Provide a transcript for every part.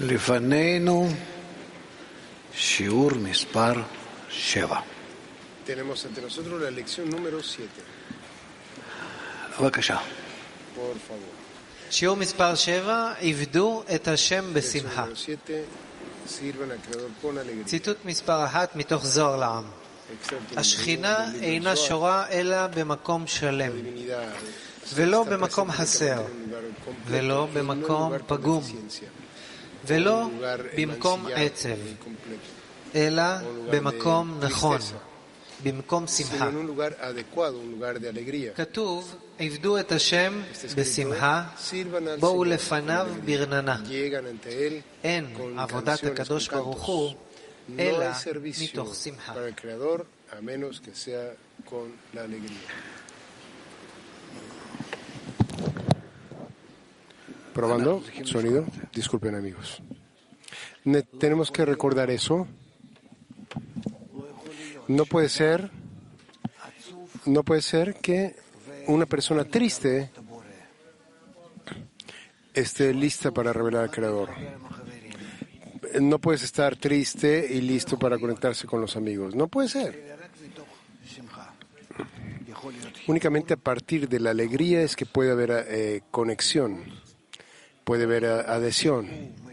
לפנינו שיעור מספר 7. Tenemos ante nosotros la lección número 7. בבקשה. Por favor. שיעור מספר 7, עבדו את השם בשמחה. Lección número 7. Sirvan al Creador con alegría. ציטוט מספר 1 מתוך זוהר לעם. Extracto השכינה del libro אינה Zohar. שורה אלא במקום שלם, La divinidad ולא está במקום presente חסר, en un lugar completo, ולא y no en un במקום lugar con פגום, deficiencia, ולא un lugar במקום mancillado, עצב, incompleto, אלא un lugar במקום de נכון, tristeza, במקום sino שמחה. en un lugar adecuado, un lugar de alegría. כתוב, עבדו את השם Está escrito, בשמחה, sirvan al בואו Señor לפניו con alegría. ברננה. Llegan ante Él אין con עבודת canciones, הקדוש con ברוך הוא, cantos. No אלא hay servicio מתוך שמחה. para el Creador a menos que sea con la alegría. Probando, sonido. Disculpen, amigos. Tenemos que recordar eso. No puede ser que una persona triste esté lista para revelar al Creador. No puedes estar triste y listo para conectarse con los amigos. No puede ser. Únicamente a partir de la alegría es que puede haber conexión, puede haber adhesión.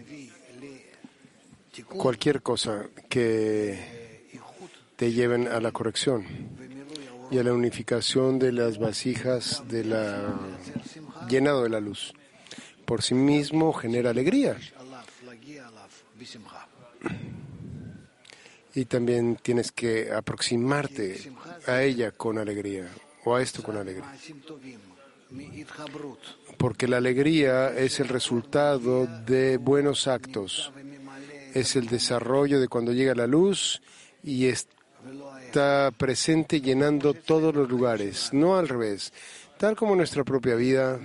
Cualquier cosa que te lleven a la corrección y a la unificación de las vasijas llenado de la luz. Por sí mismo genera alegría. Y también tienes que aproximarte a ella con alegría, o a esto con alegría. Porque la alegría es el resultado de buenos actos. Es el desarrollo de cuando llega la luz y está presente llenando todos los lugares, no al revés. Tal como nuestra propia vida,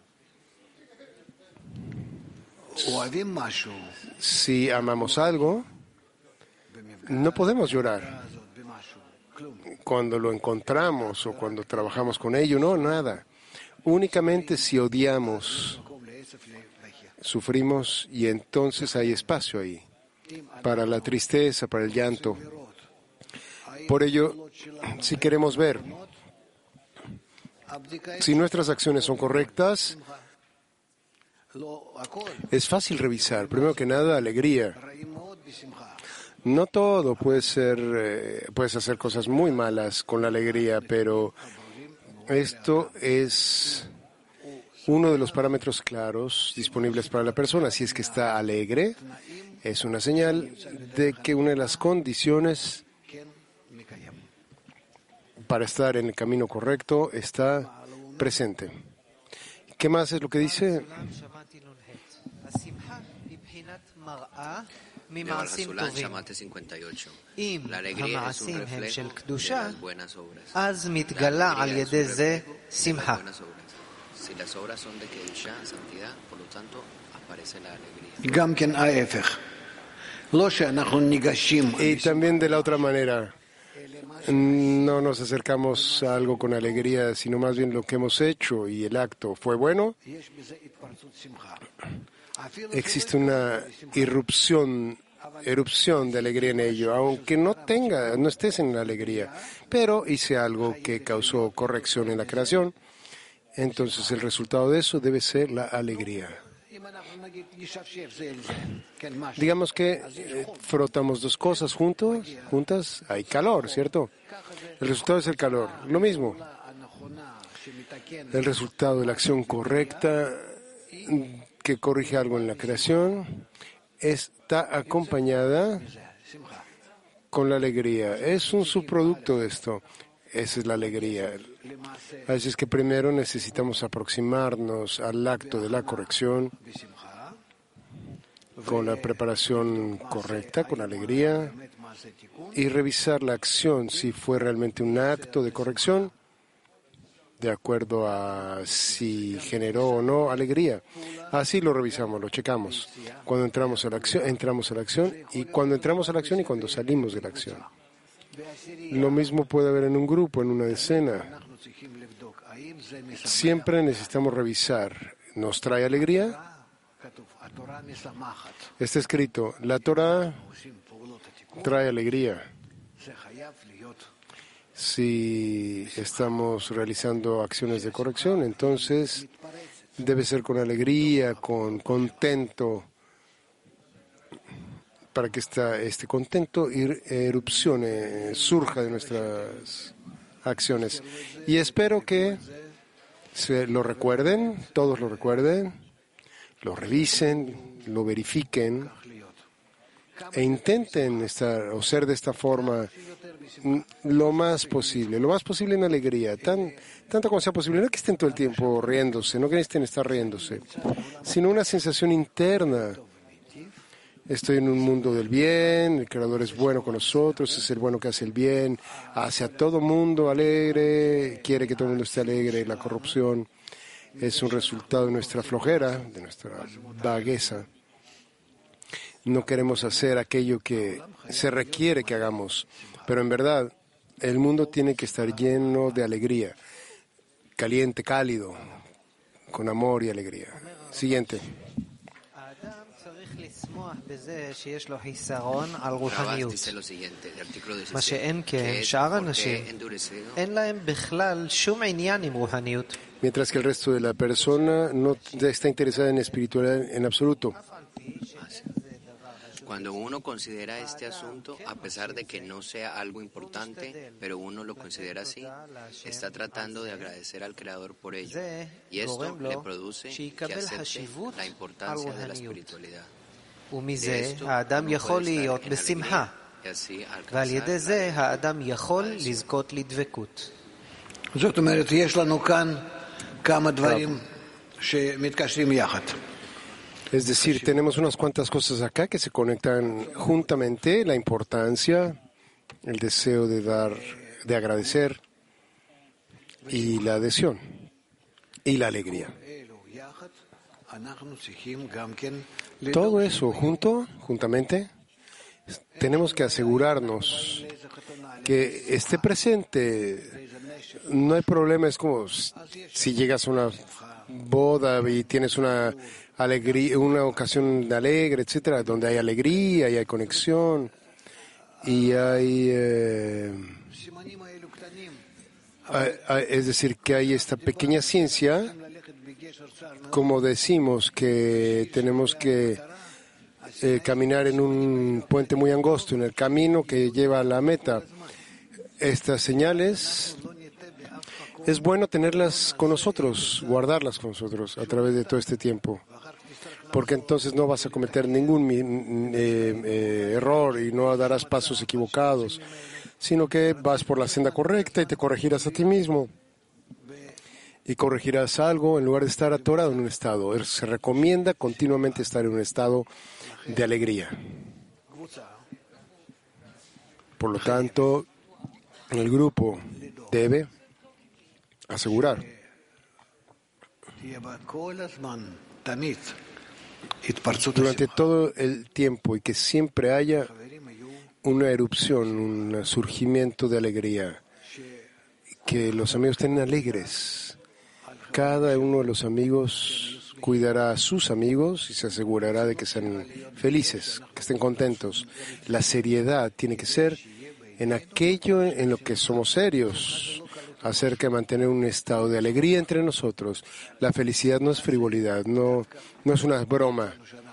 si amamos algo, no podemos llorar cuando lo encontramos o cuando trabajamos con ello, no, nada. Únicamente si odiamos, sufrimos y entonces hay espacio ahí para la tristeza, para el llanto. Por ello, si queremos ver si nuestras acciones son correctas, es fácil revisar. Primero que nada, alegría. No todo puedes hacer cosas muy malas con la alegría, pero esto es uno de los parámetros claros disponibles para la persona. Si es que está alegre, es una señal de que una de las condiciones para estar en el camino correcto está presente. ¿Qué más es lo que dice? ממעשים טובים. אם המעשים הם של קדושה, אז מתגלה על ידי זה שמחה. גם כן ההפך. לא שאנחנו ניגשים. Y también de la otra manera, no nos acercamos a algo con alegría, sino más bien lo que hemos hecho y el acto fue bueno. Existe una erupción de alegría en ello, aunque no estés en la alegría, pero hice algo que causó corrección en la creación, entonces el resultado de eso debe ser la alegría. Digamos que frotamos dos cosas juntas, hay calor, ¿cierto? El resultado es el calor, lo mismo. El resultado de la acción correcta que corrige algo en la creación está acompañada con la alegría. Es un subproducto de esto. Esa es la alegría. Así es que primero necesitamos aproximarnos al acto de la corrección con la preparación correcta, con alegría, y revisar la acción si fue realmente un acto de corrección de acuerdo a si generó o no alegría. Así lo revisamos, lo checamos. Cuando entramos a la acción, y cuando entramos a la acción y cuando salimos de la acción. Lo mismo puede haber en un grupo, en una decena. Siempre necesitamos revisar. ¿Nos trae alegría? Está escrito, la Torah trae alegría. Si estamos realizando acciones de corrección, entonces debe ser con alegría, con contento, para que este contento erupcione, surja de nuestras acciones. Y espero que se lo recuerden, todos lo recuerden, lo revisen, lo verifiquen e intenten estar o ser de esta forma lo más posible en alegría, tanto como sea posible. No que estén todo el tiempo riéndose, no que estén estar riéndose, sino una sensación interna. Estoy en un mundo del bien, el Creador es bueno con nosotros, es el bueno que hace el bien, hace a todo mundo alegre, quiere que todo el mundo esté alegre. La corrupción es un resultado de nuestra flojera, de nuestra vagueza. No queremos hacer aquello que se requiere que hagamos, pero en verdad el mundo tiene que estar lleno de alegría, caliente, cálido, con amor y alegría. Siguiente. Dice lo siguiente, el artículo 16, mientras que el resto de la persona no está interesada en espiritualidad en absoluto. Cuando uno considera este asunto, a pesar de que no sea algo importante, pero uno lo considera así, está tratando de agradecer al Creador por ello. Y esto le produce que acepte la importancia de la espiritualidad. ומזה האדם יכול להיות בשמחה, ועל ידי זה האדם יכול לזכות לדבקות. זאת אומרת, יש לנו כאן כמה דברים שמתקשרים יחד. Es decir, tenemos unas cuantas cosas acá que se conectan juntamente: la importancia, el deseo de dar, de agradecer, y la adhesión y la alegría. Todo eso juntamente, tenemos que asegurarnos que esté presente. No hay problema, es como si llegas a una boda y tienes una alegría, una ocasión alegre, etcétera, donde hay alegría y hay conexión y hay, es decir, que hay esta pequeña ciencia, como decimos que tenemos que caminar en un puente muy angosto, en el camino que lleva a la meta. Estas señales es bueno tenerlas con nosotros, guardarlas con nosotros a través de todo este tiempo, porque entonces no vas a cometer ningún error y no darás pasos equivocados, sino que vas por la senda correcta y te corregirás a ti mismo y corregirás algo en lugar de estar atorado en un estado. Se recomienda continuamente estar en un estado de alegría. Por lo tanto, el grupo debe asegurar durante todo el tiempo y que siempre haya una erupción, un surgimiento de alegría, que los amigos estén alegres. Cada uno de los amigos cuidará a sus amigos y se asegurará de que sean felices, que estén contentos. La seriedad tiene que ser en aquello en lo que somos serios, acerca de mantener un estado de alegría entre nosotros. La felicidad no es frivolidad, no es una broma.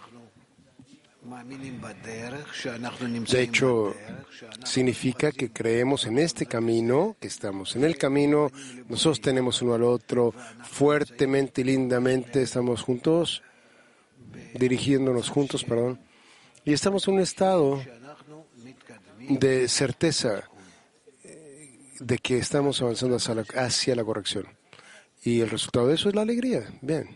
De hecho, significa que creemos en este camino, que estamos en el camino, nos sostenemos uno al otro fuertemente y lindamente, estamos juntos, dirigiéndonos juntos, y estamos en un estado de certeza de que estamos avanzando hacia la corrección. Y el resultado de eso es la alegría. Bien.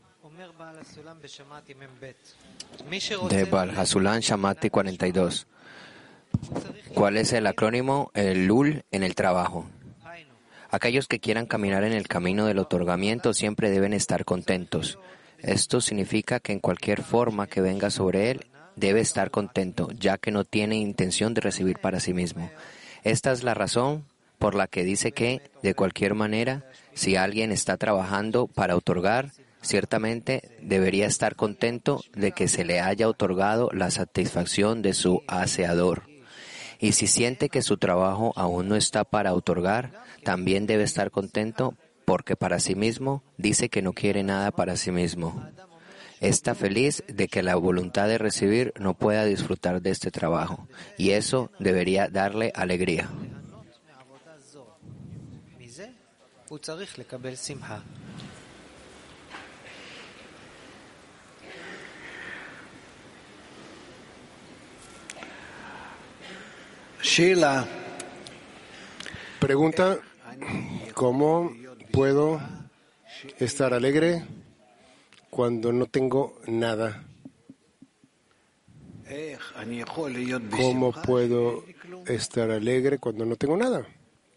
De Baal Hasulam Shamati 42. ¿Cuál es el acrónimo? El LUL en el trabajo. Aquellos que quieran caminar en el camino del otorgamiento siempre deben estar contentos. Esto significa que en cualquier forma que venga sobre él, debe estar contento, ya que no tiene intención de recibir para sí mismo. Esta es la razón por la que dice que, de cualquier manera, si alguien está trabajando para otorgar, Ciertamente debería estar contento de que se le haya otorgado la satisfacción de su aseador. Y si siente que su trabajo aún no está para otorgar, también debe estar contento porque para sí mismo dice que no quiere nada para sí mismo. Está feliz de que la voluntad de recibir no pueda disfrutar de este trabajo, y eso debería darle alegría. Sheila. Pregunta, ¿cómo puedo estar alegre cuando no tengo nada? ¿Cómo puedo estar alegre cuando no tengo nada?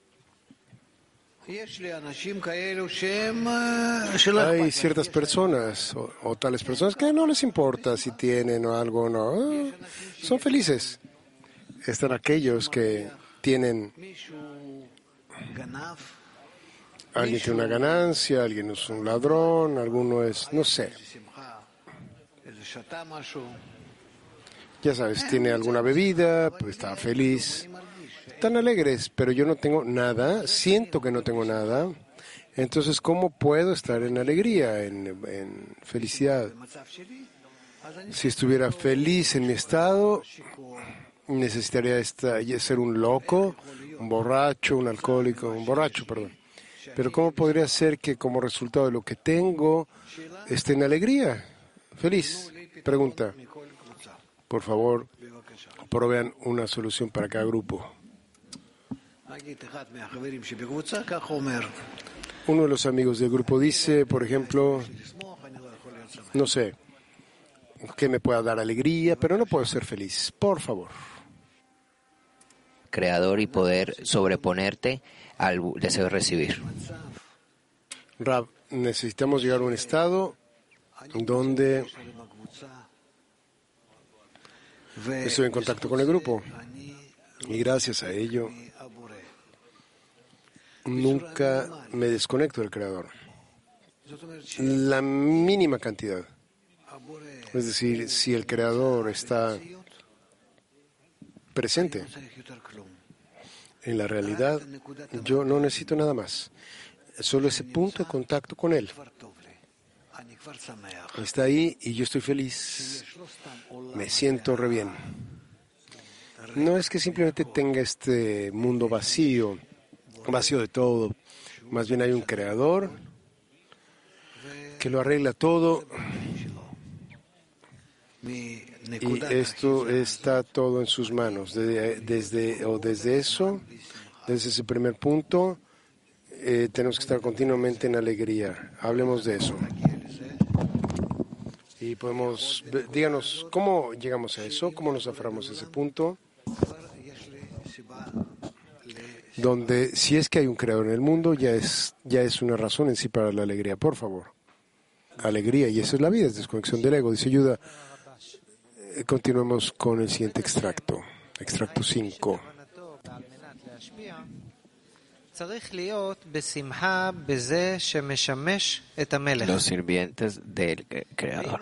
Hay ciertas personas o tales personas que no les importa si tienen o algo o no. Son felices. Están aquellos que tienen... Alguien tiene una ganancia, alguien es un ladrón, alguno es, no sé. Ya sabes, tiene alguna bebida, pues está feliz. Están alegres, pero yo no tengo nada, siento que no tengo nada. Entonces, ¿cómo puedo estar en alegría, en felicidad? Si estuviera feliz en mi estado, necesitaría ser un loco, un borracho, un alcohólico, un borracho, perdón. Pero ¿cómo podría ser que como resultado de lo que tengo esté en alegría, feliz? Pregunta. Por favor, provean una solución para cada grupo. Uno de los amigos del grupo dice, por ejemplo, no sé, que me pueda dar alegría, pero no puedo ser feliz. Por favor. Creador y poder sobreponerte al deseo de recibir. Rab, necesitamos llegar a un estado donde estoy en contacto con el grupo y gracias a ello nunca me desconecto del Creador. La mínima cantidad. Es decir, si el Creador está presente en la realidad, yo no necesito nada más. Solo ese punto de contacto con Él. Está ahí y yo estoy feliz. Me siento re bien. No es que simplemente tenga este mundo vacío de todo. Más bien hay un Creador que lo arregla todo. Y esto está todo en sus manos. Desde ese primer punto, tenemos que estar continuamente en alegría. Hablemos de eso. Y díganos, ¿cómo llegamos a eso? ¿Cómo nos aferramos a ese punto? Donde, si es que hay un creador en el mundo, ya es una razón en sí para la alegría. Por favor. Alegría, y eso es la vida, es desconexión del ego. Dice Ayuda. Continuemos con el siguiente extracto. Extracto 5. Los sirvientes del Creador.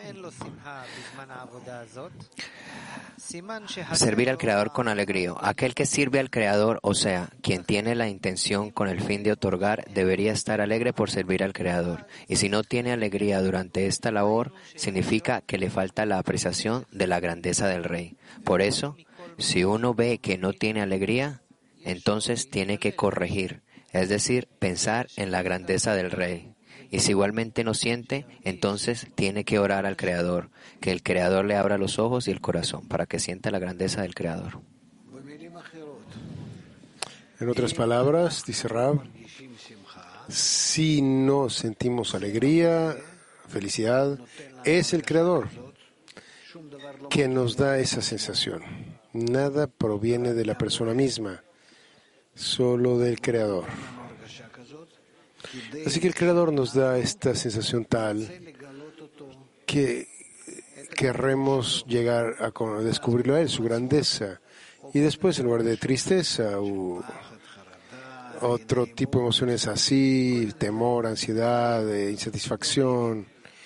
Servir al Creador con alegría. Aquel que sirve al Creador, o sea, quien tiene la intención con el fin de otorgar, debería estar alegre por servir al Creador. Y si no tiene alegría durante esta labor, significa que le falta la apreciación de la grandeza del Rey. Por eso, si uno ve que no tiene alegría, entonces tiene que corregir, es decir, pensar en la grandeza del Rey. Y si igualmente no siente, entonces tiene que orar al Creador, que el Creador le abra los ojos y el corazón para que sienta la grandeza del Creador. En otras palabras, dice Rab, si no sentimos alegría, felicidad, es el Creador que nos da esa sensación. Nada proviene de la persona misma, solo del Creador. Así que el Creador nos da esta sensación tal que querremos llegar a descubrirlo a Él, su grandeza. Y después, en lugar de tristeza u otro tipo de emociones así, temor, ansiedad, insatisfacción,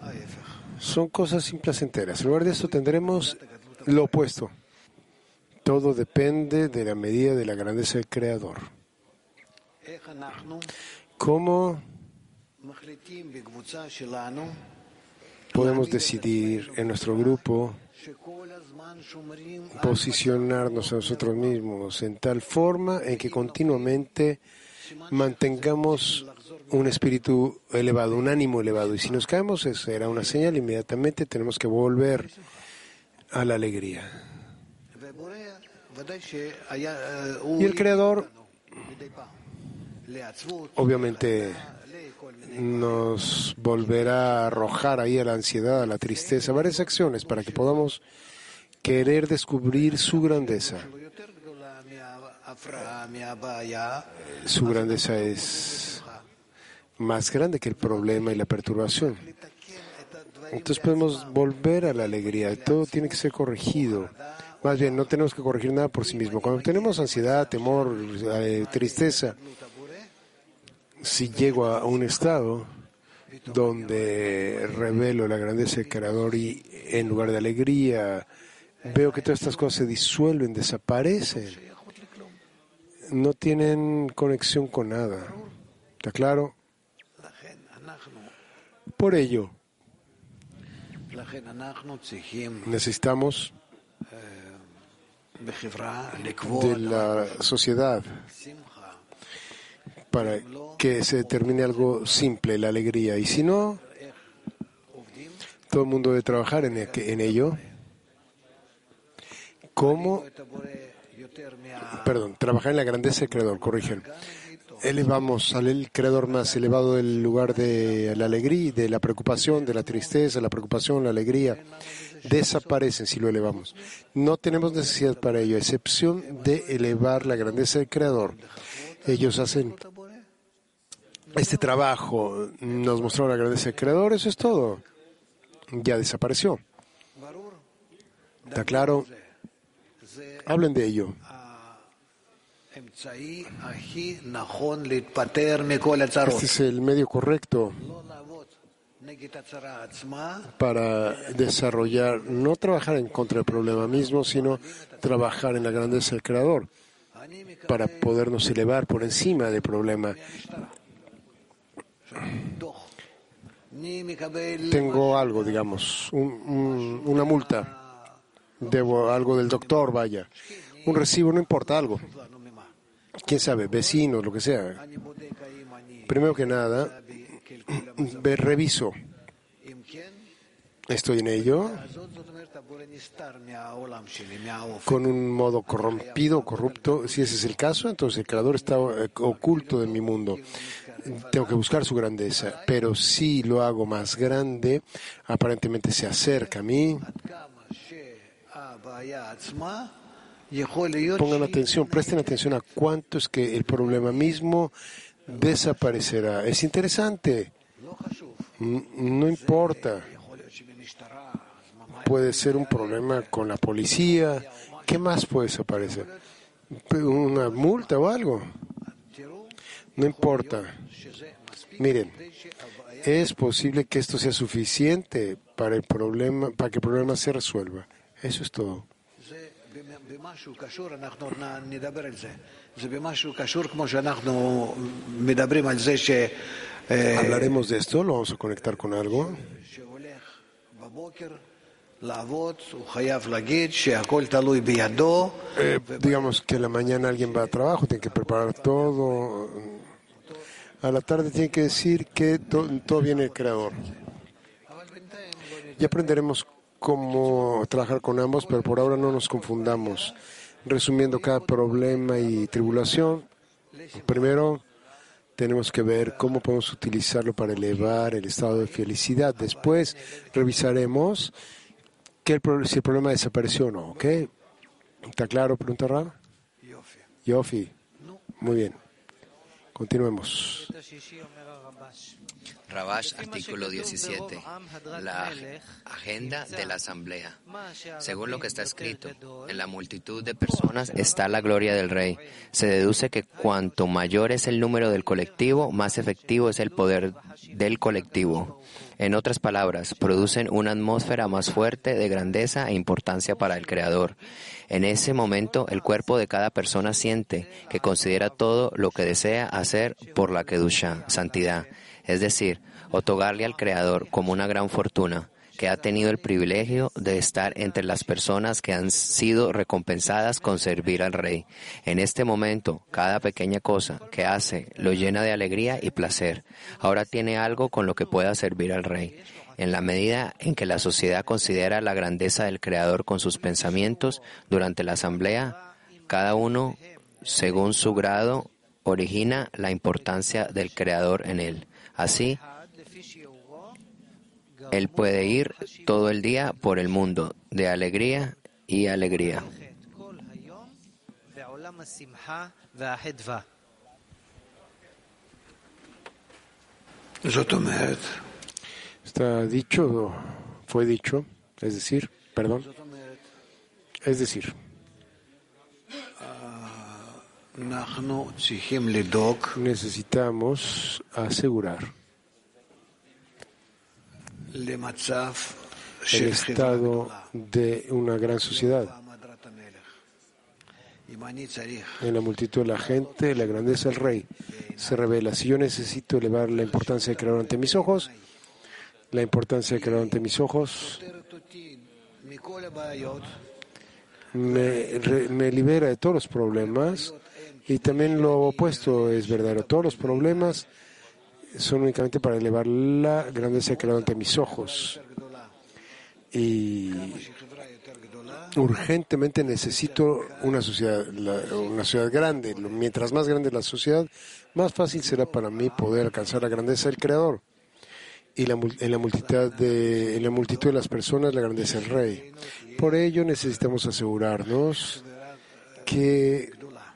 Son cosas implacenteras. En lugar de esto tendremos lo opuesto. Todo depende de la medida de la grandeza del Creador. ¿Cómo podemos decidir en nuestro grupo posicionarnos a nosotros mismos en tal forma en que continuamente mantengamos un espíritu elevado, un ánimo elevado? Y si nos caemos, eso será una señal, inmediatamente tenemos que volver a la alegría. Y el Creador obviamente nos volverá a arrojar ahí a la ansiedad, a la tristeza, varias acciones para que podamos querer descubrir su grandeza. Su grandeza es más grande que el problema y la perturbación. Entonces podemos volver a la alegría. Todo tiene que ser corregido. Más bien, no tenemos que corregir nada por sí mismo. Cuando tenemos ansiedad, temor, tristeza, si llego a un estado donde revelo la grandeza del Creador y en lugar de alegría veo que todas estas cosas se disuelven, desaparecen, no tienen conexión con nada. ¿Está claro? Por ello, necesitamos de la sociedad para que se determine algo simple, la alegría. Y si no, todo el mundo debe trabajar en ello. ¿Cómo? Trabajar en la grandeza del Creador, corrigen. Elevamos al Creador más elevado del lugar de la alegría, de la preocupación, de la tristeza, la preocupación, la alegría. Desaparecen si lo elevamos. No tenemos necesidad para ello, a excepción de elevar la grandeza del Creador. Ellos hacen este trabajo, nos mostraron la grandeza del Creador, eso es todo. Ya desapareció. ¿Está claro? Hablen de ello. Este es el medio correcto para desarrollar, no trabajar en contra del problema mismo, sino trabajar en la grandeza del Creador para podernos elevar por encima del problema. Tengo algo, digamos, una multa, debo algo del doctor, vaya, un recibo, no importa, algo, quién sabe, vecinos, lo que sea. Primero que nada, reviso, estoy en ello, con un modo corrompido, corrupto. Si ese es el caso, entonces el Creador está oculto de mi mundo. Tengo que buscar su grandeza, pero si lo hago más grande, aparentemente se acerca a mí. Pongan atención, presten atención a cuánto es que el problema mismo desaparecerá. Es interesante, no importa. Puede ser un problema con la policía. ¿Qué más puede desaparecer? ¿Una multa o algo? No importa. Miren, es posible que esto sea suficiente para el problema, para que el problema se resuelva. Eso es todo. Hablaremos de esto, lo vamos a conectar con algo. Digamos que a la mañana alguien va a trabajo, tiene que preparar todo. A la tarde tiene que decir que todo viene del Creador. Ya aprenderemos cómo trabajar con ambos, pero por ahora no nos confundamos. Resumiendo cada problema y tribulación, primero tenemos que ver cómo podemos utilizarlo para elevar el estado de felicidad. Después revisaremos si el problema desapareció o no, ¿ok? ¿Está claro? Pregunta Rab. Yofi. Muy bien. Continuemos. Rabash, artículo 17. La agenda de la asamblea. Según lo que está escrito, en la multitud de personas está la gloria del rey. Se deduce que cuanto mayor es el número del colectivo, más efectivo es el poder del colectivo. En otras palabras, producen una atmósfera más fuerte de grandeza e importancia para el Creador. En ese momento, el cuerpo de cada persona siente que considera todo lo que desea hacer por la Kedusha, santidad, es decir, otorgarle al Creador como una gran fortuna, que ha tenido el privilegio de estar entre las personas que han sido recompensadas con servir al Rey. En este momento, cada pequeña cosa que hace lo llena de alegría y placer. Ahora tiene algo con lo que pueda servir al Rey. En la medida en que la sociedad considera la grandeza del Creador con sus pensamientos, durante la asamblea, cada uno, según su grado, origina la importancia del Creador en él. Así, él puede ir todo el día por el mundo, de alegría y alegría. Está dicho, fue dicho, es decir, necesitamos asegurar el estado de una gran sociedad. En la multitud de la gente, la grandeza del Rey se revela. Si yo necesito elevar la importancia del Creador ante mis ojos, la importancia del Creador ante mis ojos me libera de todos los problemas, y también lo opuesto es verdadero. Todos los problemas son únicamente para elevar la grandeza del Creador ante mis ojos. Y urgentemente necesito una sociedad grande. Mientras más grande la sociedad, más fácil será para mí poder alcanzar la grandeza del Creador. Y en la multitud de las personas, la grandeza del Rey. Por ello necesitamos asegurarnos que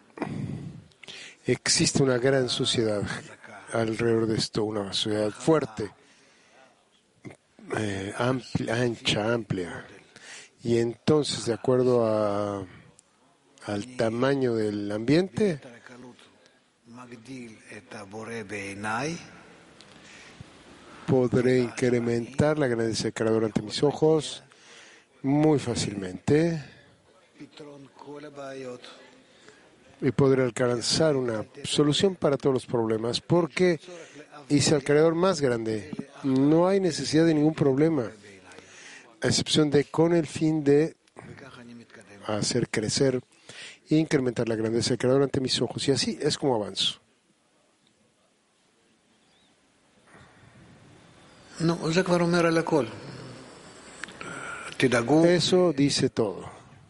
existe una gran sociedad alrededor de esto, una sociedad fuerte, amplia. Y entonces, de acuerdo al tamaño del ambiente, podré incrementar la grandeza del Creador ante mis ojos muy fácilmente y podré alcanzar una solución para todos los problemas, porque hice al Creador más grande. No hay necesidad de ningún problema, a excepción de con el fin de hacer crecer e incrementar la grandeza del Creador ante mis ojos. Y así es como avanzo. Eso dice todo.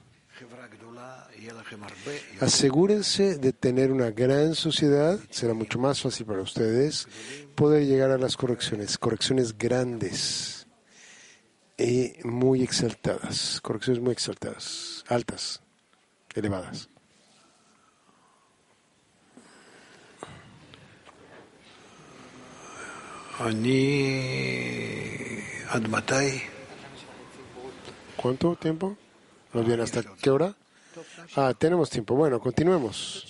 Asegúrense de tener una gran sociedad. Será mucho más fácil para ustedes poder llegar a las correcciones grandes y muy exaltadas, correcciones muy exaltadas, altas, elevadas. ¿Cuánto tiempo? ¿Nos viene hasta qué hora? Tenemos tiempo. Bueno, continuemos.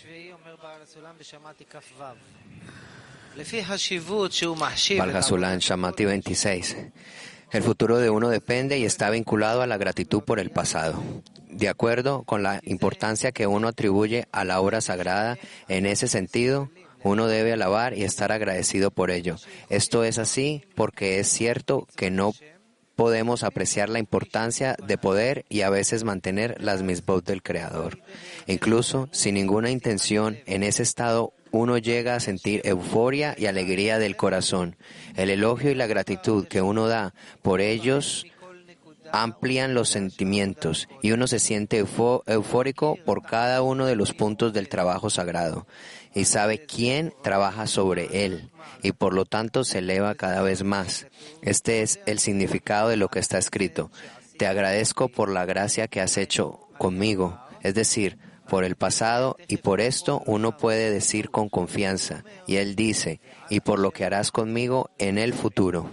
Baal Hasulam Shamati 26. El futuro de uno depende y está vinculado a la gratitud por el pasado. De acuerdo con la importancia que uno atribuye a la obra sagrada, en ese sentido, uno debe alabar y estar agradecido por ello. Esto es así porque es cierto que no podemos apreciar la importancia de poder y a veces mantener las misbot del Creador. Incluso sin ninguna intención, en ese estado uno llega a sentir euforia y alegría del corazón. El elogio y la gratitud que uno da por ellos amplían los sentimientos y uno se siente eufórico por cada uno de los puntos del trabajo sagrado y sabe quién trabaja sobre él y por lo tanto se eleva cada vez más. Este es el significado de lo que está escrito. Te agradezco por la gracia que has hecho conmigo, es decir, por el pasado, y por esto uno puede decir con confianza, y él dice, y por lo que harás conmigo en el futuro.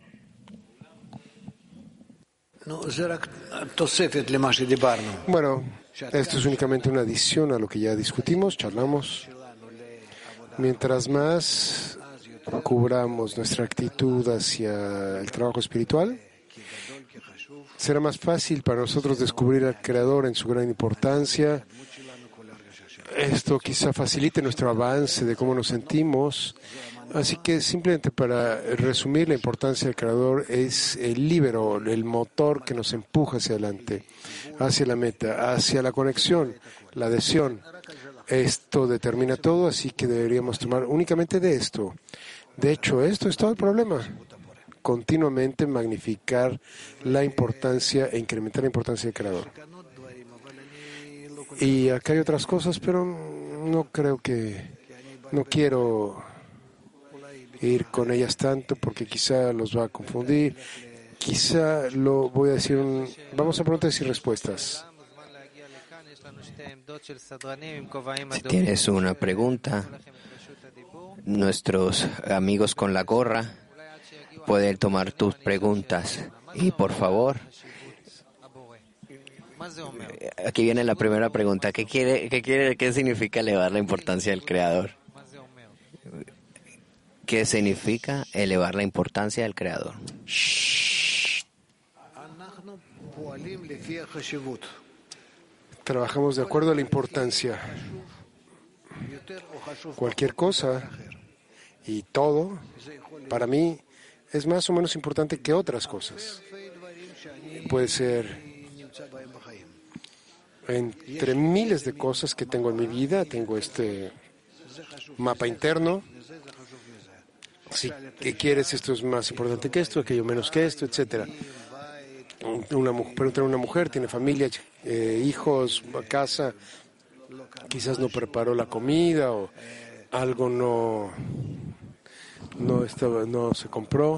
Bueno, esto es únicamente una adición a lo que ya discutimos, charlamos. Mientras más cubramos nuestra actitud hacia el trabajo espiritual, será más fácil para nosotros descubrir al Creador en su gran importancia. Esto quizá facilite nuestro avance de cómo nos sentimos. Así que simplemente para resumir, la importancia del Creador es el líbero, el motor que nos empuja hacia adelante, hacia la meta, hacia la conexión, la adhesión. Esto determina todo, así que deberíamos tomar únicamente de esto. De hecho, esto es todo el problema. Continuamente magnificar la importancia e incrementar la importancia del Creador. Y acá hay otras cosas, pero no quiero ir con ellas tanto porque quizá los va a confundir. Quizá lo voy a decir vamos a preguntas y respuestas. Si tienes una pregunta, nuestros amigos con la gorra pueden tomar tus preguntas. Y por favor, aquí viene la primera pregunta. ¿Qué significa elevar la importancia del Creador? ¿Qué significa elevar la importancia del Creador? Trabajamos de acuerdo a la importancia. Cualquier cosa y todo, para mí, es más o menos importante que otras cosas. Puede ser entre miles de cosas que tengo en mi vida, tengo este mapa interno. Si quieres, esto es más importante que esto, aquello menos que esto, etcétera. Preguntar a una mujer, tiene familia, hijos, casa, quizás no preparó la comida o algo no se compró.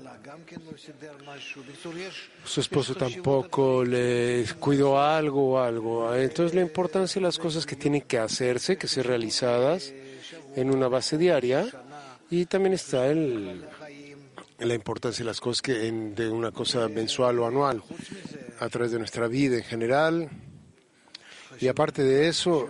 Su esposo tampoco le cuidó algo. Entonces la importancia de las cosas que tienen que hacerse, que ser realizadas en una base diaria, y también está la importancia de las cosas de una cosa mensual o anual, a través de nuestra vida en general. Y aparte de eso,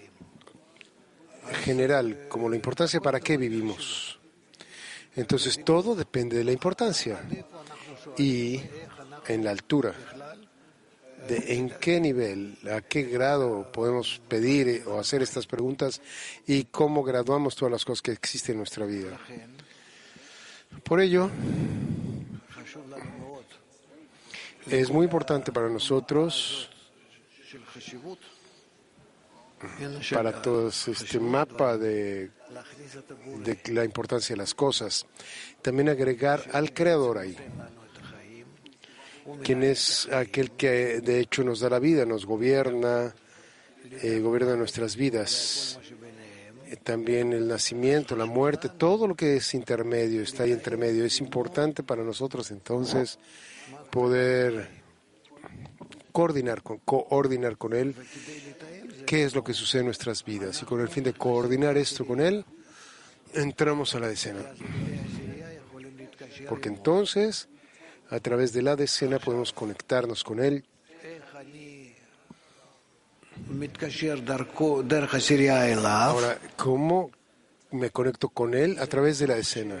general, como la importancia para qué vivimos. Entonces todo depende de la importancia y en la altura, de en qué nivel, a qué grado podemos pedir o hacer estas preguntas y cómo graduamos todas las cosas que existen en nuestra vida. Por ello, es muy importante para nosotros, para todos este mapa de la importancia de las cosas, también agregar al Creador ahí, quien es aquel que de hecho nos da la vida, nos gobierna, gobierna nuestras vidas. También el nacimiento, la muerte, todo lo que es intermedio, está ahí entre medio. Es importante para nosotros entonces poder coordinar con Él qué es lo que sucede en nuestras vidas. Y con el fin de coordinar esto con Él, entramos a la decena. Porque entonces, a través de la decena podemos conectarnos con Él. Ahora, ¿cómo me conecto con Él? A través de la decena.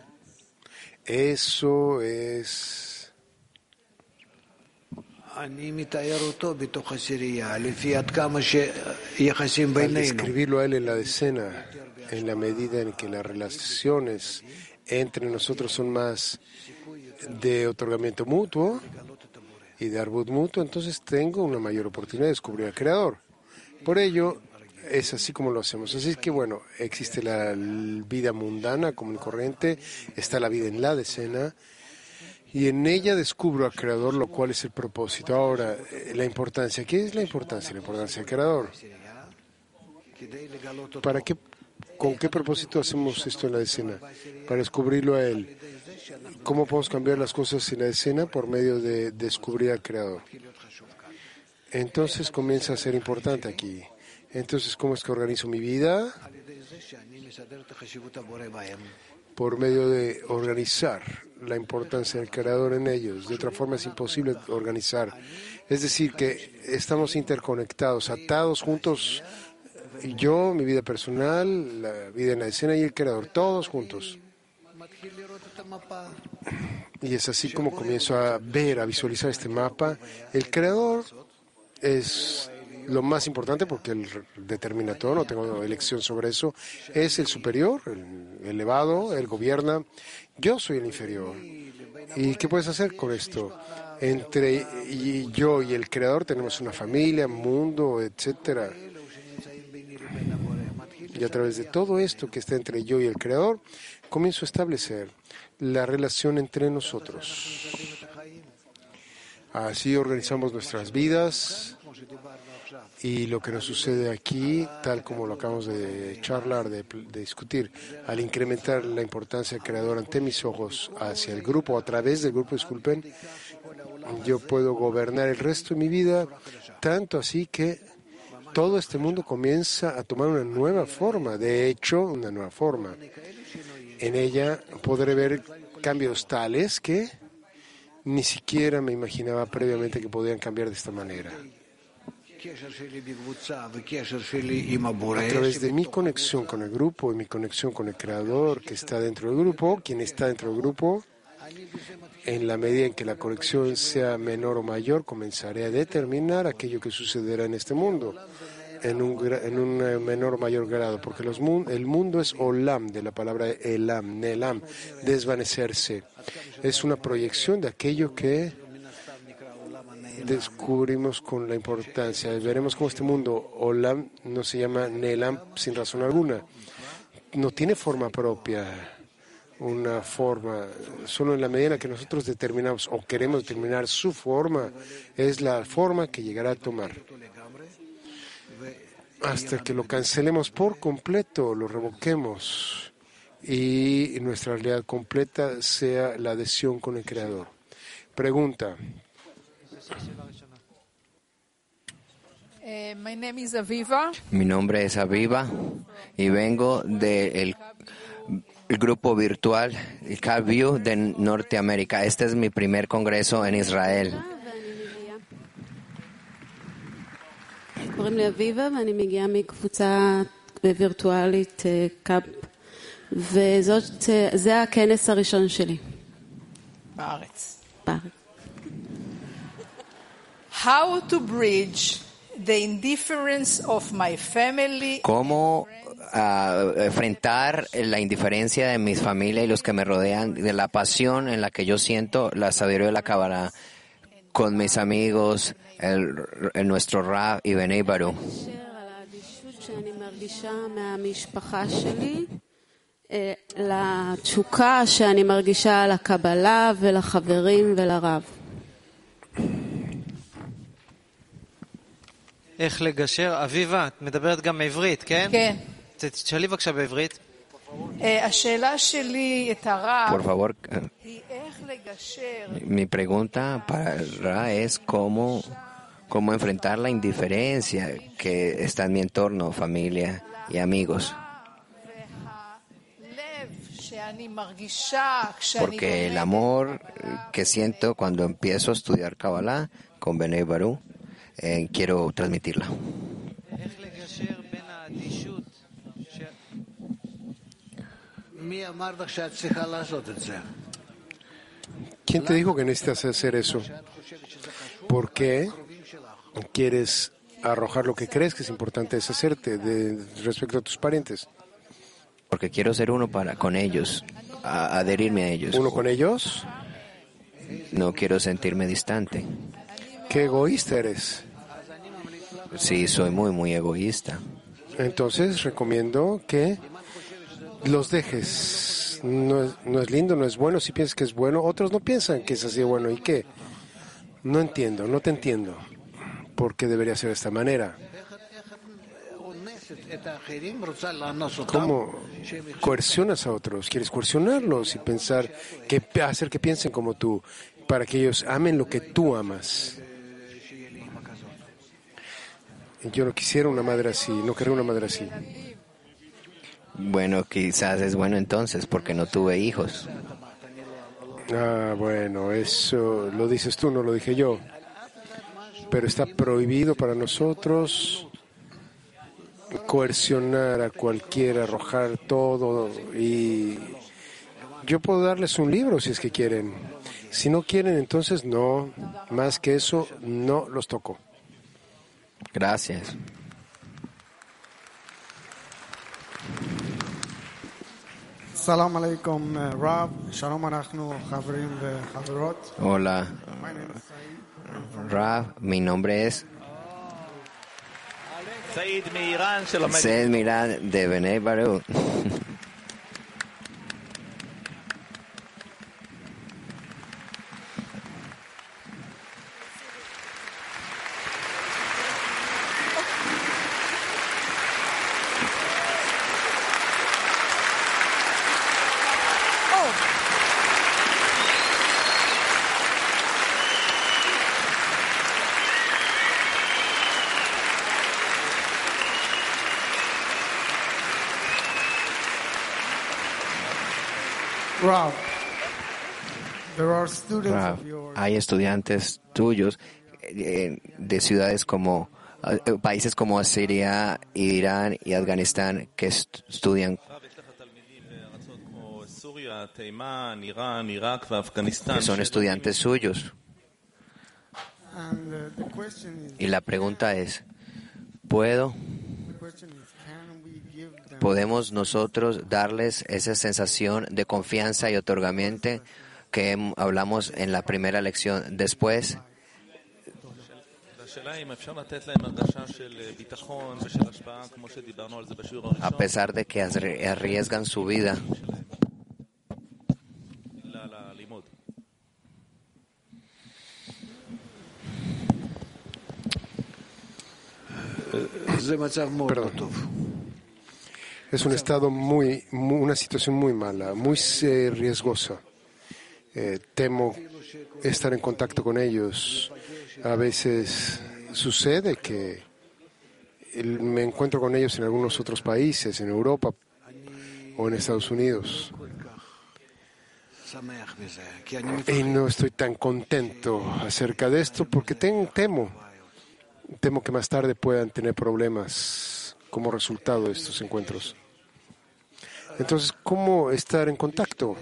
Eso es... Al describirlo a Él en la decena, en la medida en que las relaciones entre nosotros son más de otorgamiento mutuo y de arbut mutuo, entonces tengo una mayor oportunidad de descubrir al Creador. Por ello, es así como lo hacemos. Así es que, bueno, existe la vida mundana, común y corriente, está la vida en la decena, y en ella descubro al Creador, lo cual es el propósito. Ahora, la importancia. ¿Qué es la importancia? La importancia del Creador. ¿Para qué? ¿Con qué propósito hacemos esto en la decena? Para descubrirlo a Él. ¿Cómo podemos cambiar las cosas en la decena? Por medio de descubrir al Creador. Entonces comienza a ser importante aquí. Entonces, ¿cómo es que organizo mi vida? Por medio de organizar la importancia del Creador en ellos. De otra forma es imposible organizar. Es decir, que estamos interconectados, atados juntos. Yo, mi vida personal, la vida en la escena y el Creador, todos juntos. Y es así como comienzo a ver, a visualizar este mapa. El creador es lo más importante porque él determina todo, no tengo elección sobre eso. Es el superior, el elevado, él gobierna. Yo soy el inferior. ¿Y qué puedes hacer con esto? Entre yo y el creador tenemos una familia, mundo, etcétera. Y a través de todo esto que está entre yo y el creador, comienzo a establecer la relación entre nosotros. Así organizamos nuestras vidas y lo que nos sucede aquí, tal como lo acabamos de charlar, de discutir, al incrementar la importancia del creador ante mis ojos hacia el grupo, a través del grupo, disculpen, yo puedo gobernar el resto de mi vida, tanto así que todo este mundo comienza a tomar una nueva forma, de hecho, una nueva forma. En ella podré ver cambios tales que ni siquiera me imaginaba previamente que podían cambiar de esta manera. A través de mi conexión con el grupo y mi conexión con el creador que está dentro del grupo, quien está dentro del grupo, en la medida en que la conexión sea menor o mayor, comenzaré a determinar aquello que sucederá en este mundo en un menor o mayor grado, porque el mundo es olam, de la palabra elam, nelam, desvanecerse. Es una proyección de aquello que descubrimos con la importancia. Veremos cómo este mundo olam no se llama nelam sin razón alguna. No tiene forma propia. Una forma, solo en la medida en que nosotros determinamos o queremos determinar su forma, es la forma que llegará a tomar. Hasta que lo cancelemos por completo, lo revoquemos y nuestra realidad completa sea la adhesión con el Creador. Pregunta. Mi nombre es Aviva y vengo del grupo virtual CalView de Norteamérica. Este es mi primer congreso en Israel. קוראים לי אביבה ואני מגיעה מקבוצה וירטואלית קאפ וזה הכנס הראשון שלי. בארץ. בארץ. How to bridge the indifference of my family. ¿Cómo enfrentar la indiferencia de mi familia y los que me rodean, de la pasión en la que yo siento la sabiduría de la Kabbalah con mis amigos, nuestro Rav y Benei Baru? לתשוקה שאני מרגישה לקבלה ולחברים ולרב. איך לגשר? אביבה, את מדברת גם בעברית, כן? כן. תשאלי בבקשה בעברית. השאלה שלי את הרב Por favor, היא איך לגשר. mi pregunta para el Ra es cómo enfrentar la indiferencia que está en mi entorno, familia y amigos. Porque el amor que siento cuando empiezo a estudiar Kabbalah con Benei Baru, quiero transmitirla. ¿Quién te dijo que necesitas hacer eso? ¿Por qué quieres arrojar lo que crees que es importante deshacerte respecto a tus parientes? Porque quiero ser uno con ellos, adherirme a ellos. ¿Uno con ellos? No quiero sentirme distante. ¿Qué egoísta eres? Sí, soy muy, muy egoísta. Entonces recomiendo que los dejes. No es lindo, no es bueno. Si piensas que es bueno, otros no piensan que es así de bueno. ¿Y qué? No entiendo, no te entiendo. ¿Por qué debería ser de esta manera? ¿Cómo coercionas a otros? ¿Quieres coercionarlos y hacer que piensen como tú, para que ellos amen lo que tú amas? Yo no quisiera una madre así, no querría una madre así. Bueno, quizás es bueno entonces, porque no tuve hijos. Bueno, eso lo dices tú, no lo dije yo. Pero está prohibido para nosotros coercionar a cualquiera, arrojar todo y Yo puedo darles un libro si es que quieren. Si no quieren, entonces no. Más que eso, no los toco. Gracias. Salam alaikum, Rav. Shalom alaikum, Javrim Javerot. Hola, Rav. Mi nombre es Said Miran de Bnei Baruch. Rav, there are students Rav, of yours hay estudiantes tuyos de ciudades como países como Siria, Irán y Afganistán que estudian, que son estudiantes suyos. and the question is, Y la pregunta es, ¿podemos can we give them ¿podemos nosotros darles esa sensación de confianza y otorgamiento que hablamos en la primera lección? Después, a pesar de que arriesgan su vida, Es un estado una situación muy mala, muy riesgosa. Temo estar en contacto con ellos. A veces sucede que me encuentro con ellos en algunos otros países, en Europa o en Estados Unidos. Y no estoy tan contento acerca de esto porque temo que más tarde puedan tener problemas como resultado de estos encuentros. Entonces, ¿cómo estar en contacto?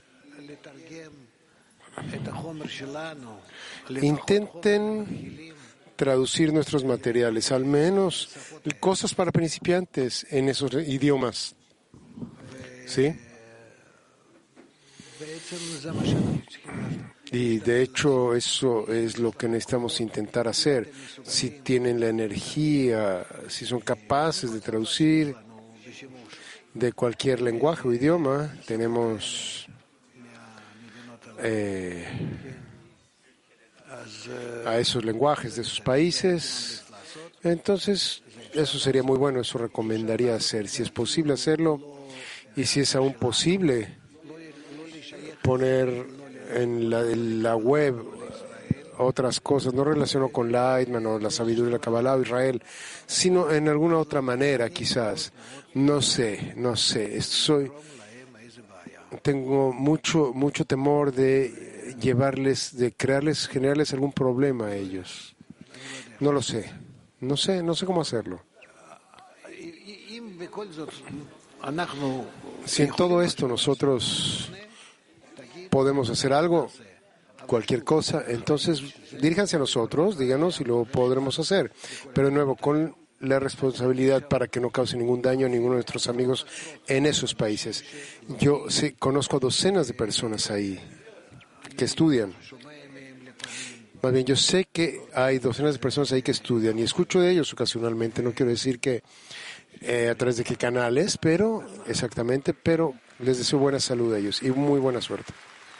Intenten traducir nuestros materiales, al menos cosas para principiantes en esos idiomas. ¿Sí? Y de hecho eso es lo que necesitamos intentar hacer. Si tienen la energía, si son capaces de traducir de cualquier lenguaje o idioma, tenemos a esos lenguajes de esos países, entonces eso sería muy bueno, eso recomendaría hacer, si es posible hacerlo, y si es aún posible poner en la web otras cosas, no relacionado con Lightman o la sabiduría de la Kabbalah o Israel, sino en alguna otra manera quizás. No sé. Tengo mucho temor de generarles algún problema a ellos. No lo sé. No sé cómo hacerlo. Si en todo esto nosotros podemos hacer algo, cualquier cosa, entonces diríjanse a nosotros, díganos y lo podremos hacer. Pero de nuevo, con la responsabilidad para que no cause ningún daño a ninguno de nuestros amigos en esos países. Yo conozco a docenas de personas ahí que estudian. Más bien, yo sé que hay docenas de personas ahí que estudian y escucho de ellos ocasionalmente. No quiero decir que a través de qué canales, pero les deseo buena salud a ellos y muy buena suerte.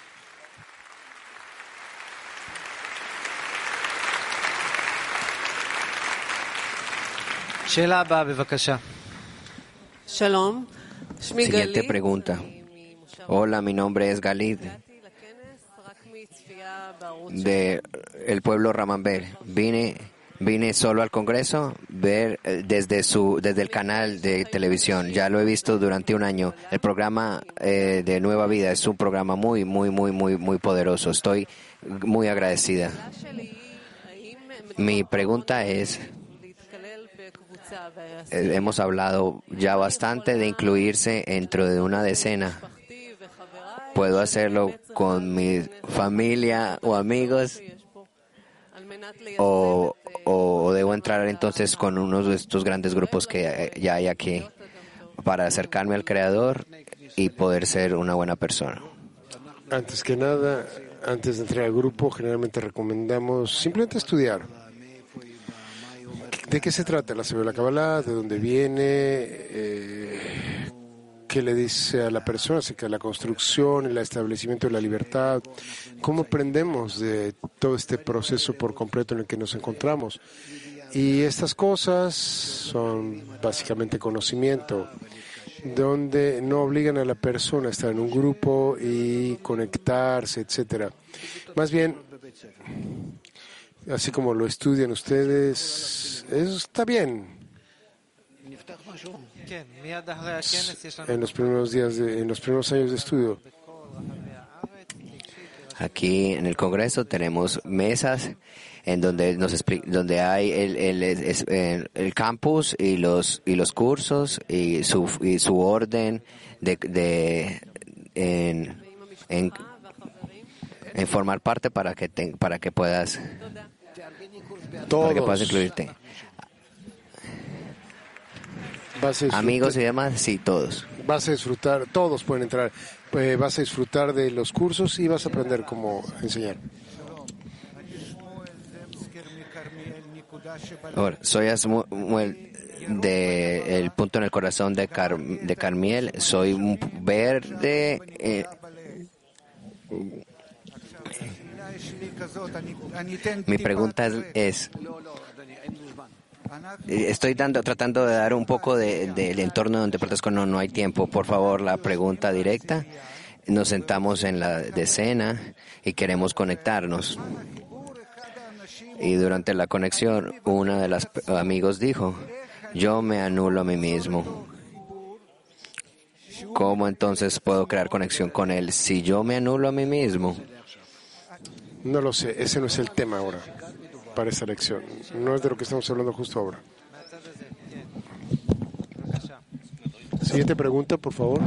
שאלה הבאה, בבקשה. שלום, שמי גלית. Siguiente pregunta. Hola, mi nombre es Galit, de el pueblo Ramambel. Vine solo al Congreso, ver desde el canal de televisión. Ya lo he visto durante un año. El programa de Nueva Vida es un programa muy poderoso. Estoy muy agradecida. Mi pregunta es, hemos hablado ya bastante de incluirse dentro de una decena. ¿puedo hacerlo con mi familia o amigos? ¿O debo entrar entonces con uno de estos grandes grupos que ya hay aquí para acercarme al Creador y poder ser una buena persona? Antes que nada, antes de entrar al grupo, generalmente recomendamos simplemente estudiar. ¿De qué se trata la Sabiduría de la Kabbalah? ¿De dónde viene? ¿Qué le dice a la persona acerca de la construcción, el establecimiento de la libertad? ¿Cómo aprendemos de todo este proceso por completo en el que nos encontramos? Y estas cosas son básicamente conocimiento, donde no obligan a la persona a estar en un grupo y conectarse, etcétera. Más bien, así como lo estudian ustedes, eso está bien. En los primeros años de estudio. Aquí en el Congreso tenemos mesas en donde donde hay el campus y los cursos y su orden en formar parte para que puedas incluirte. Amigos y demás, sí, todos. Vas a disfrutar, todos pueden entrar. Vas a disfrutar de los cursos y vas a aprender cómo enseñar. Ahora, soy Asmuel del punto en el corazón de Carmiel. Soy un verde. Mi pregunta es estoy tratando de dar un poco del entorno donde pertenezco. No hay tiempo. Por favor, la pregunta directa. Nos sentamos en la decena y queremos conectarnos. Y durante la conexión, una de las amigos dijo, yo me anulo a mí mismo. ¿Cómo entonces puedo crear conexión con él si yo me anulo a mí mismo? No lo sé, ese no es el tema ahora para esta lección. No es de lo que estamos hablando justo ahora. Siguiente pregunta, por favor.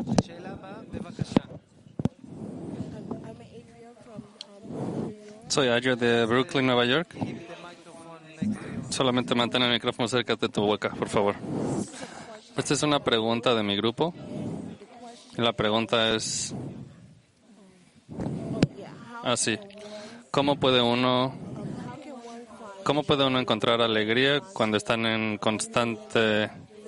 Soy Adria de Brooklyn, Nueva York. Solamente mantén el micrófono cerca de tu boca, por favor. Esta es una pregunta de mi grupo. Y la pregunta es así. ¿Cómo puede uno encontrar alegría cuando están en constante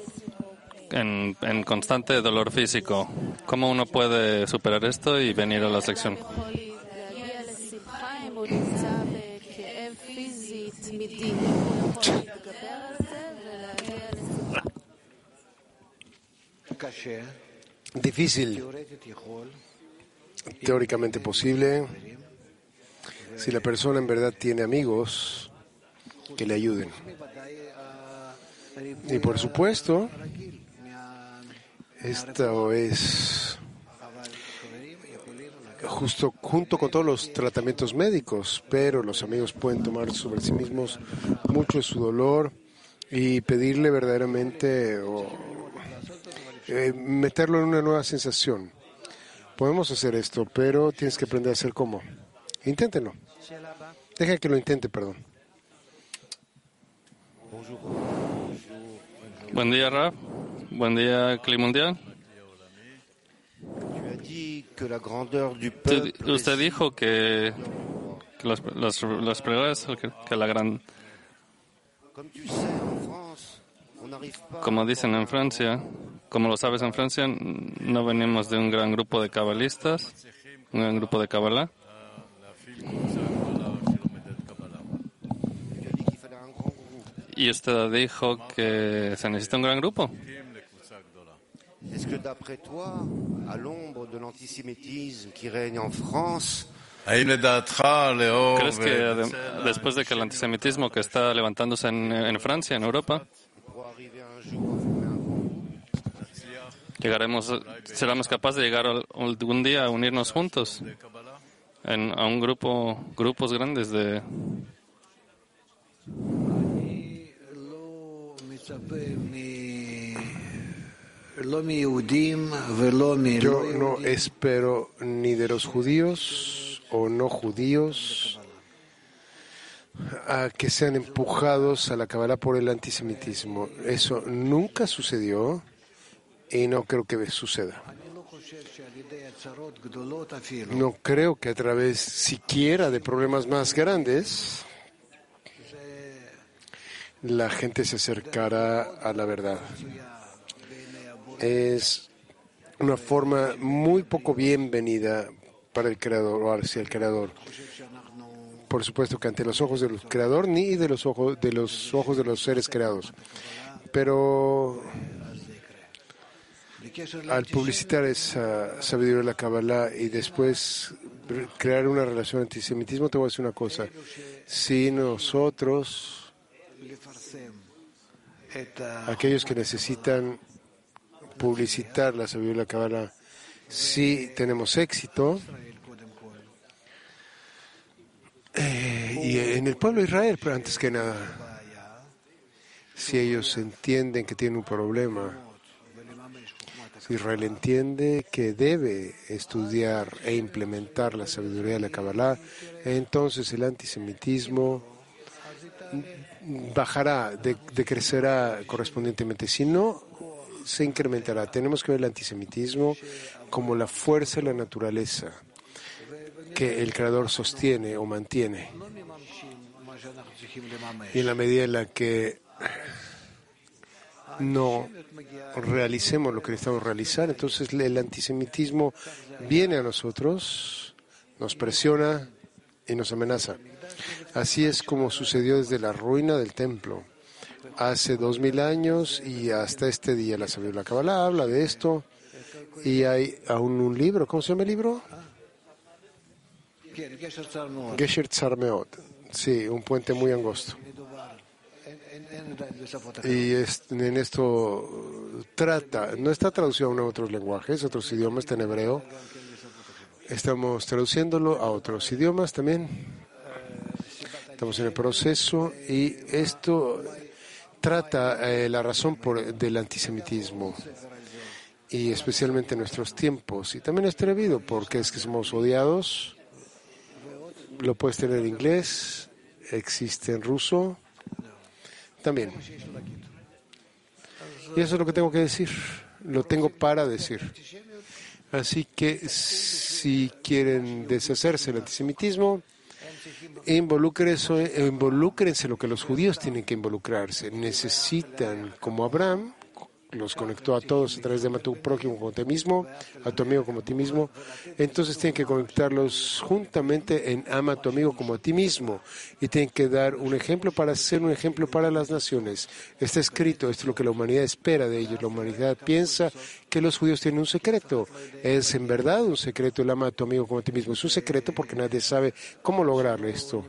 dolor físico? ¿Cómo uno puede superar esto y venir a la sección? Difícil, teóricamente posible, si la persona en verdad tiene amigos que le ayuden. Y por supuesto, esto es justo junto con todos los tratamientos médicos, pero los amigos pueden tomar sobre sí mismos mucho de su dolor y pedirle verdaderamente meterlo en una nueva sensación. Podemos hacer esto, pero tienes que aprender a hacer cómo. Inténtenlo. Deja que lo intente, perdón. Buen día, Raf. Buen día, Cli Mundial. Usted dijo que las prioridades, que la gran... Como dicen en Francia, como lo sabes en Francia, no venimos de un gran grupo de cabalistas, un gran grupo de Kabbalah. Y usted dijo que se necesita un gran grupo. Est-ce que d'après toi, à l'ombre de l'antisémitisme qui règne en France, ¿crees que después de que el antisemitismo que está levantándose en Francia, en Europa, seremos capaces de llegar algún día a unirnos juntos a un grupos grandes de... Yo no espero ni de los judíos o no judíos a que sean empujados a la Kabbalah por el antisemitismo. Eso nunca sucedió y no creo que suceda. No creo que a través siquiera de problemas más grandes la gente se acercará a la verdad. Es una forma muy poco bienvenida para el Creador o hacia el Creador. Por supuesto que ante los ojos del Creador ni de los ojos de los seres creados. Pero al publicitar esa sabiduría de la Kabbalah y después crear una relación antisemitismo, te voy a decir una cosa. Si nosotros, aquellos que necesitan publicitar la sabiduría de la Kabbalah, si tenemos éxito, y en el pueblo de Israel, pero antes que nada, si ellos entienden que tienen un problema, si Israel entiende que debe estudiar e implementar la sabiduría de la Kabbalah, entonces el antisemitismo bajará, decrecerá correspondientemente. Si no, se incrementará. Tenemos que ver el antisemitismo como la fuerza de la naturaleza que el Creador sostiene o mantiene. Y en la medida en la que no realicemos lo que necesitamos realizar, entonces el antisemitismo viene a nosotros, nos presiona y nos amenaza. Así es como sucedió desde la ruina del templo, hace 2000 años y hasta este día. La sabiduría de la Kabbalah habla de esto y hay aún un libro. ¿Cómo se llama el libro? Gesher Tzar-Meod. Sí, un puente muy angosto. Y en esto no está traducido a otros lenguajes, otros idiomas, está en hebreo. Estamos traduciéndolo a otros idiomas también. Estamos en el proceso y esto trata la razón del antisemitismo y especialmente en nuestros tiempos. Y también está debido porque es que somos odiados. Lo puedes tener en inglés, existe en ruso también. Y eso es lo que tengo que decir, lo tengo para decir. Así que si quieren deshacerse del antisemitismo, involúcrense en lo que los judíos tienen que involucrarse. Necesitan, como Abraham, los conectó a todos a través de ama a tu prójimo como a ti mismo, a tu amigo como a ti mismo. Entonces tienen que conectarlos juntamente en ama a tu amigo como a ti mismo y tienen que dar un ejemplo para ser un ejemplo para las naciones. Está escrito, esto es lo que la humanidad espera de ellos. La humanidad piensa que los judíos tienen un secreto. Es en verdad un secreto el ama a tu amigo como a ti mismo. Es un secreto porque nadie sabe cómo lograr esto.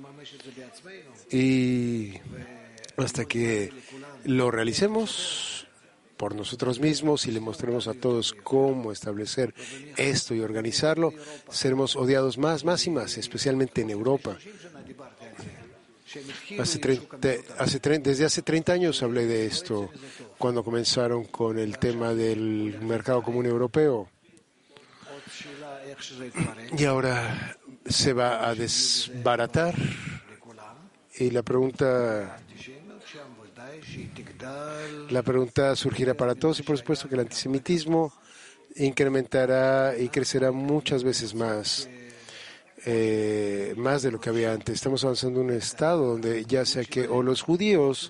Y hasta que lo realicemos por nosotros mismos y le mostremos a todos cómo establecer esto y organizarlo, seremos odiados más y más, especialmente en Europa. Desde hace 30 años hablé de esto, cuando comenzaron con el tema del mercado común europeo. Y ahora se va a desbaratar. Y la pregunta surgirá para todos y por supuesto que el antisemitismo incrementará y crecerá muchas veces más de lo que había antes. Estamos avanzando en un estado donde ya sea que o los judíos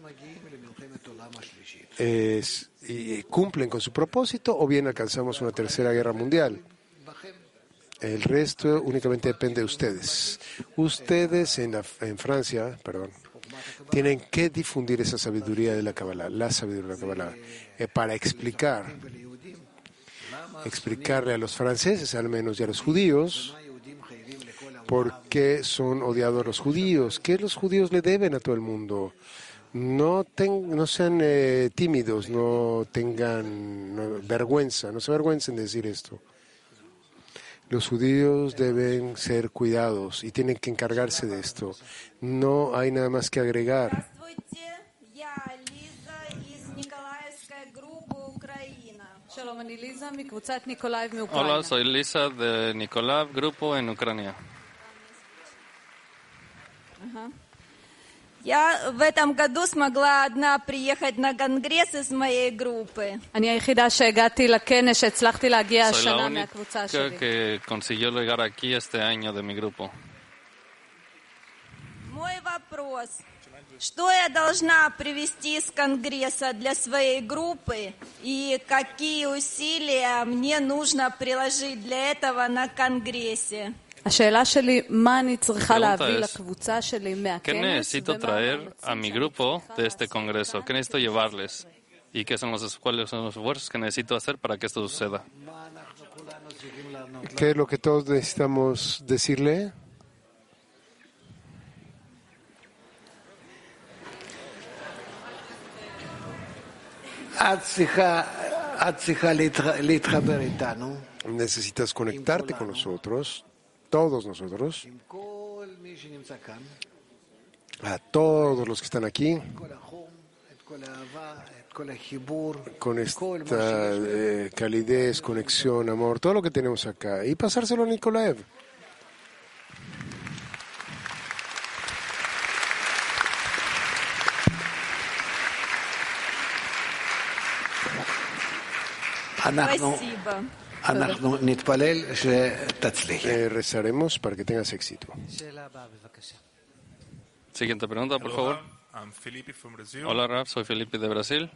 cumplen con su propósito o bien alcanzamos una tercera guerra mundial. El resto únicamente depende de ustedes. Ustedes en Francia, tienen que difundir esa sabiduría de la Kabbalah, la sabiduría de la Kabbalah, para explicarle a los franceses al menos y a los judíos por qué son odiados los judíos, qué los judíos le deben a todo el mundo. No sean tímidos, no tengan vergüenza, no se avergüencen de decir esto. Los judíos deben ser cuidados y tienen que encargarse de esto. No hay nada más que agregar. Hola, soy Lisa de Nikolaev, grupo en Ucrania. Я в этом году смогла одна приехать на конгресс из моей группы. אני היחידה שהגעתי לכנס שהצלחתי להגיע Soy la השנה única מהקבוצה שלי. que consiguió llegar aquí este año de mi grupo. Мой вопрос. Что я должна привезти из конгресса для своей группы и какие усилия мне нужно приложить для этого на конгрессе? השאלה שלי, מה אני צריכה להביא לקבוצה שלי ¿Qué מהכנס? necesito traer a mi grupo de este congreso? ¿Qué necesito llevarles? ¿Y cuáles son los esfuerzos que necesito hacer para que esto suceda? ¿Qué es lo que todos necesitamos decirle? Necesitas conectarte con nosotros, todos nosotros, a todos los que están aquí, con esta calidez, conexión, amor, todo lo que tenemos acá, y pasárselo a Nikolaev. Rezaremos para que tengas éxito. Siguiente pregunta, por favor. Hola, Raf, soy Felipe de Brasil.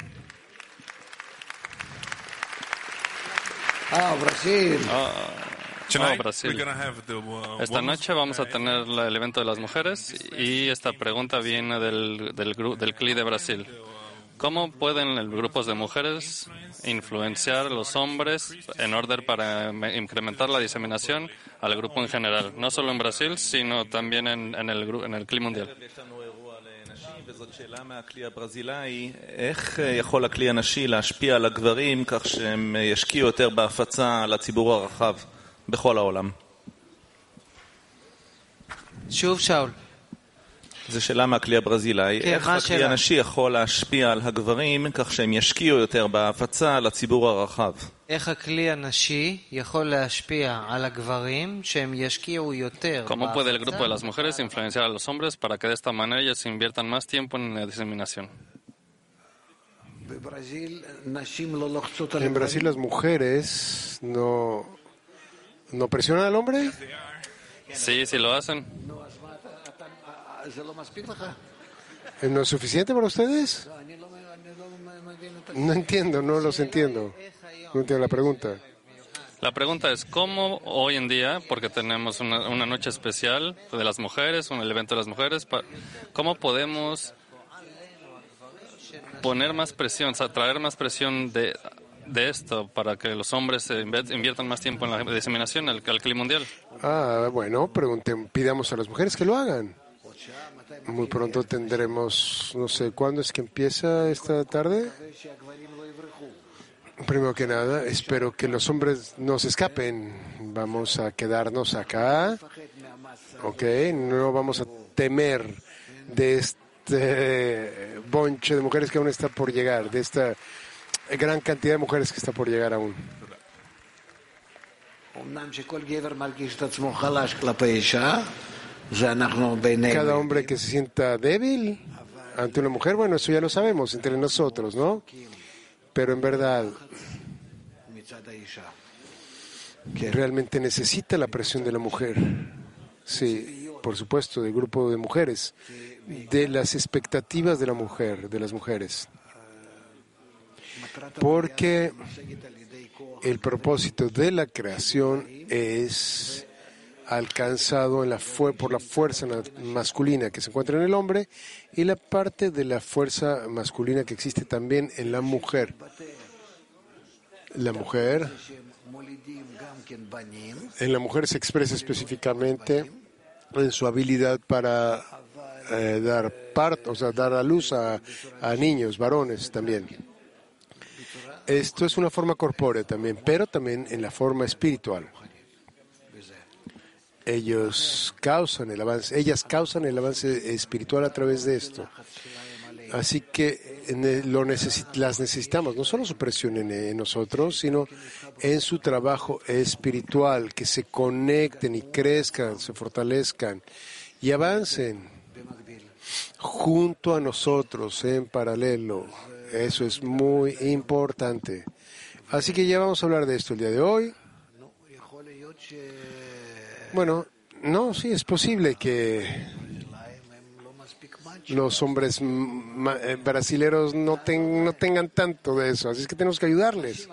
Brasil. Brasil. Esta noche vamos a tener el evento de las mujeres y esta pregunta viene del CLI de Brasil. ¿Cómo pueden los grupos de mujeres influenciar a los hombres en orden para incrementar la diseminación al grupo en general? No solo en Brasil, sino también en el CLI mundial. וזאת שאלה מהכלי הברזילאי, איך יכול הכלי הנשי להשפיע על הגברים כך שהם ישקיעו יותר בהפצה לציבור הרחב בכל העולם? שוב שאול. זו שאלה מהכלי הברזילאי, איך הכלי הנשי יכול להשפיע על הגברים כך שהם ישקיעו יותר בהפצה לציבור הרחב? איך הכלי הנשי יכול להשפיע על הגברים שהם ישקיעו יותר? ¿Cómo puede el grupo de las mujeres influenciar a los hombres para que de esta manera ellos inviertan más tiempo en la diseminación? En Brasil las mujeres no presionan al hombre. Sí, sí lo hacen. ¿No es suficiente para ustedes? No entiendo, no los entiendo. No entiendo la pregunta. La pregunta es, ¿cómo hoy en día, porque tenemos una noche especial de las mujeres, el evento de las mujeres, cómo podemos poner más presión, traer más presión de esto para que los hombres inviertan más tiempo en la diseminación al CLI mundial? Bueno, pidamos a las mujeres que lo hagan. Muy pronto tendremos, no sé, ¿cuándo es que empieza esta tarde? Primero que nada, espero que los hombres no se escapen. Vamos a quedarnos acá, ¿ok? No vamos a temer de este bonche de mujeres que aún está por llegar, de esta gran cantidad de mujeres que está por llegar aún. Cada hombre que se sienta débil ante una mujer, bueno, eso ya lo sabemos entre nosotros, ¿no? Pero en verdad, realmente necesita la presión de la mujer. Sí, por supuesto, del grupo de mujeres, de las expectativas de la mujer, de las mujeres. Porque el propósito de la creación es alcanzado por la fuerza masculina que se encuentra en el hombre y la parte de la fuerza masculina que existe también en la mujer. La mujer se expresa específicamente en su habilidad para dar a luz a niños, varones también. Esto es una forma corpórea también, pero también en la forma espiritual. Ellas causan el avance espiritual a través de esto. Así que las necesitamos, no solo su presión en nosotros, sino en su trabajo espiritual, que se conecten y crezcan, se fortalezcan y avancen junto a nosotros en paralelo. Eso es muy importante. Así que ya vamos a hablar de esto el día de hoy. Bueno, no, sí, es posible que los hombres brasileros no tengan tanto de eso, así es que tenemos que ayudarles.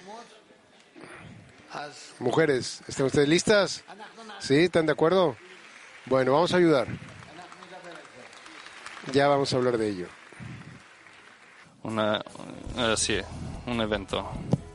Mujeres, ¿están ustedes listas? ¿Sí? ¿Están de acuerdo? Bueno, vamos a ayudar. Ya vamos a hablar de ello. Sí, un evento.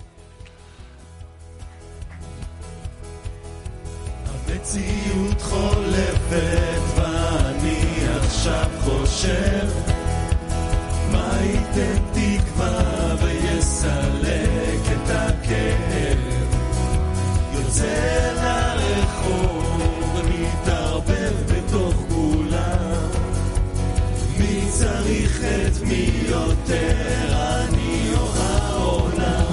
המציאות חולפת ואני עכשיו חושב מה ייתן תקווה ויסלק את הכאב יוצא לרחוב ומתערבב בתוך כולם מי צריך את מי יותר אני או העולם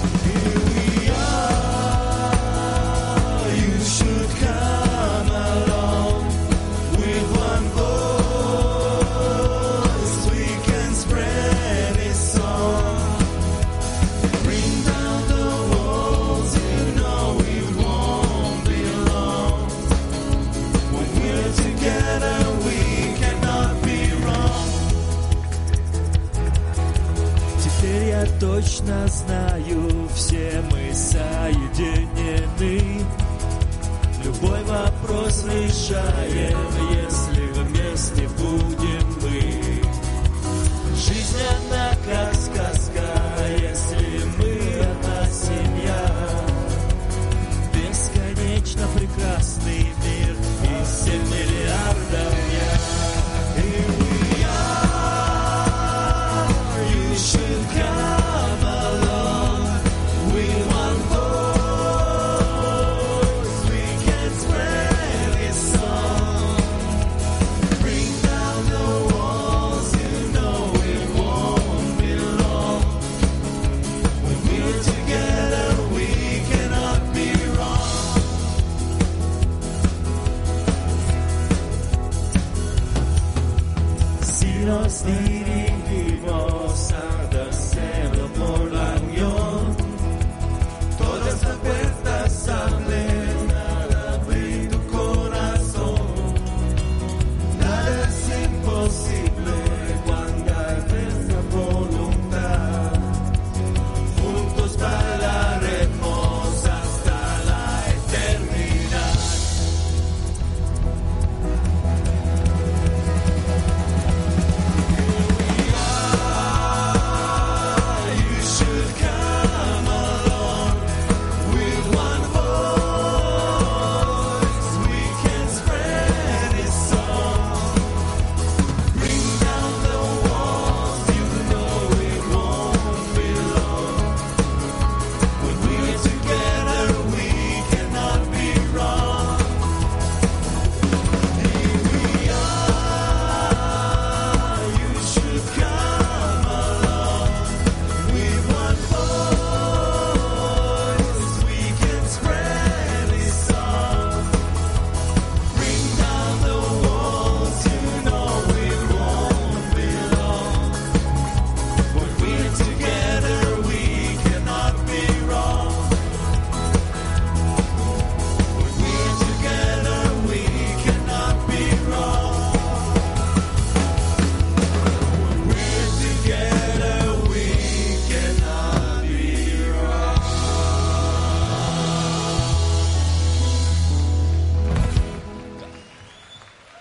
точно знаю, все мы соединены. Любой вопрос решаем, если вместе будем мы.